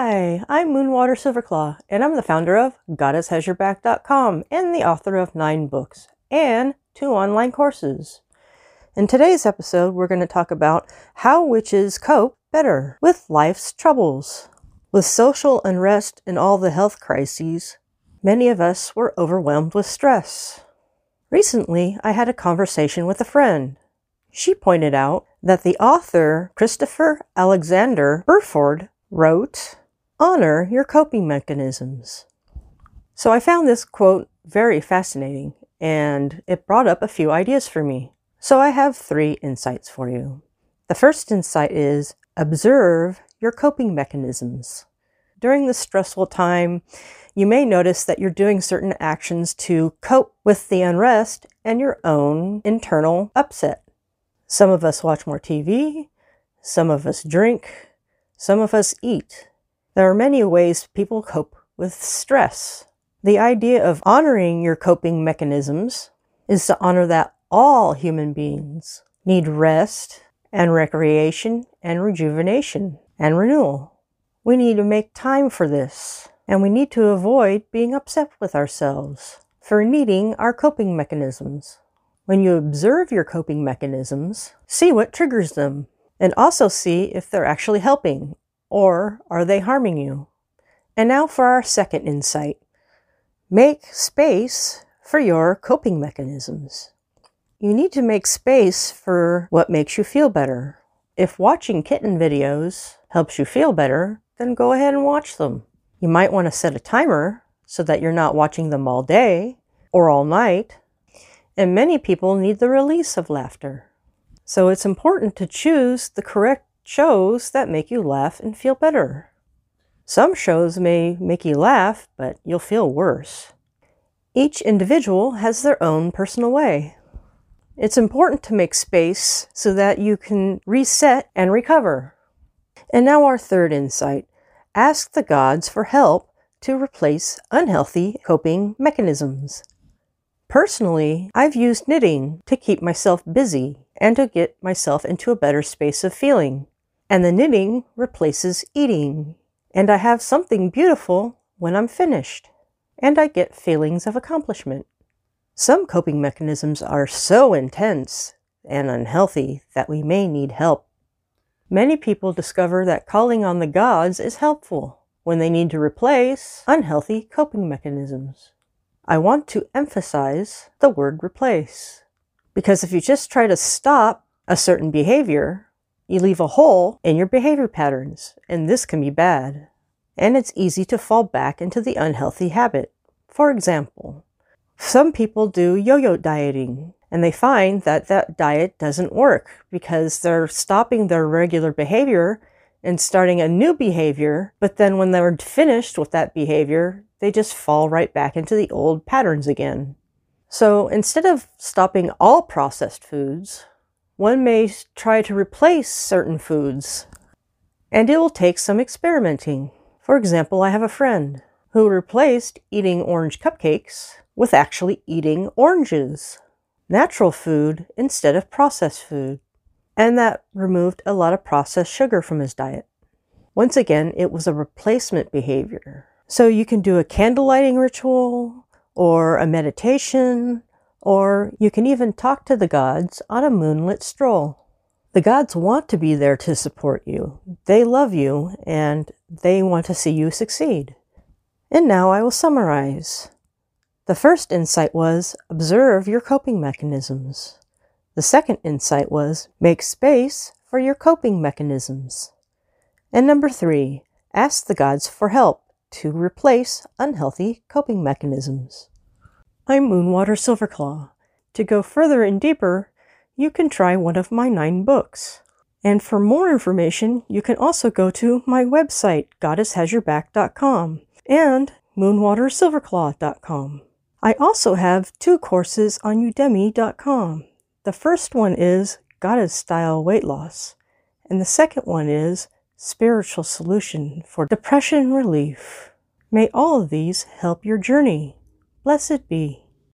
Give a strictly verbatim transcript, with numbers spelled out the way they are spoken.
Hi, I'm Moonwater Silverclaw, and I'm the founder of Goddess Has Your Back dot com and the author of nine books and two online courses. In today's episode, we're going to talk about how witches cope better with life's troubles. With social unrest and all the health crises, many of us were overwhelmed with stress. Recently, I had a conversation with a friend. She pointed out that the author Christopher Alexander Burford wrote, "Honor your coping mechanisms." So I found this quote very fascinating, and it brought up a few ideas for me. So I have three insights for you. The first insight is observe your coping mechanisms. During this stressful time, you may notice that you're doing certain actions to cope with the unrest and your own internal upset. Some of us watch more T V, some of us drink, some of us eat. There are many ways people cope with stress. The idea of honoring your coping mechanisms is to honor that all human beings need rest and recreation and rejuvenation and renewal. We need to make time for this, and we need to avoid being upset with ourselves for needing our coping mechanisms. When you observe your coping mechanisms, see what triggers them, and also see if they're actually helping, or are they harming you. And now for our second insight. Make space for your coping mechanisms. You need to make space for what makes you feel better. If watching kitten videos helps you feel better, then go ahead and watch them. You might want to set a timer so that you're not watching them all day or all night. And many people need the release of laughter. So it's important to choose the correct shows that make you laugh and feel better. Some shows may make you laugh, but you'll feel worse. Each individual has their own personal way. It's important to make space so that you can reset and recover. And now our third insight. Ask the gods for help to replace unhealthy coping mechanisms. Personally, I've used knitting to keep myself busy and to get myself into a better space of feeling. And the knitting replaces eating. And I have something beautiful when I'm finished. And I get feelings of accomplishment. Some coping mechanisms are so intense and unhealthy that we may need help. Many people discover that calling on the gods is helpful when they need to replace unhealthy coping mechanisms. I want to emphasize the word replace, because if you just try to stop a certain behavior, you leave a hole in your behavior patterns, and this can be bad. And it's easy to fall back into the unhealthy habit. For example, some people do yo-yo dieting, and they find that that diet doesn't work because they're stopping their regular behavior and starting a new behavior, but then when they're finished with that behavior, they just fall right back into the old patterns again. So instead of stopping all processed foods, one may try to replace certain foods, and it will take some experimenting. For example, I have a friend who replaced eating orange cupcakes with actually eating oranges, natural food instead of processed food, and that removed a lot of processed sugar from his diet. Once again, it was a replacement behavior. So you can do a candle lighting ritual, or a meditation, or you can even talk to the gods on a moonlit stroll. The gods want to be there to support you. They love you, and they want to see you succeed. And now I will summarize. The first insight was, observe your coping mechanisms. The second insight was, make space for your coping mechanisms. And number three, ask the gods for help to replace unhealthy coping mechanisms. I'm Moonwater Silverclaw. To go further and deeper, you can try one of my nine books. And for more information, you can also go to my website, Goddess Has Your Back dot com and Moonwater Silverclaw dot com. I also have two courses on Udemy dot com. The first one is Goddess Style Weight Loss, and the second one is Spiritual Solution for Depression Relief. May all of these help your journey. Blessed be.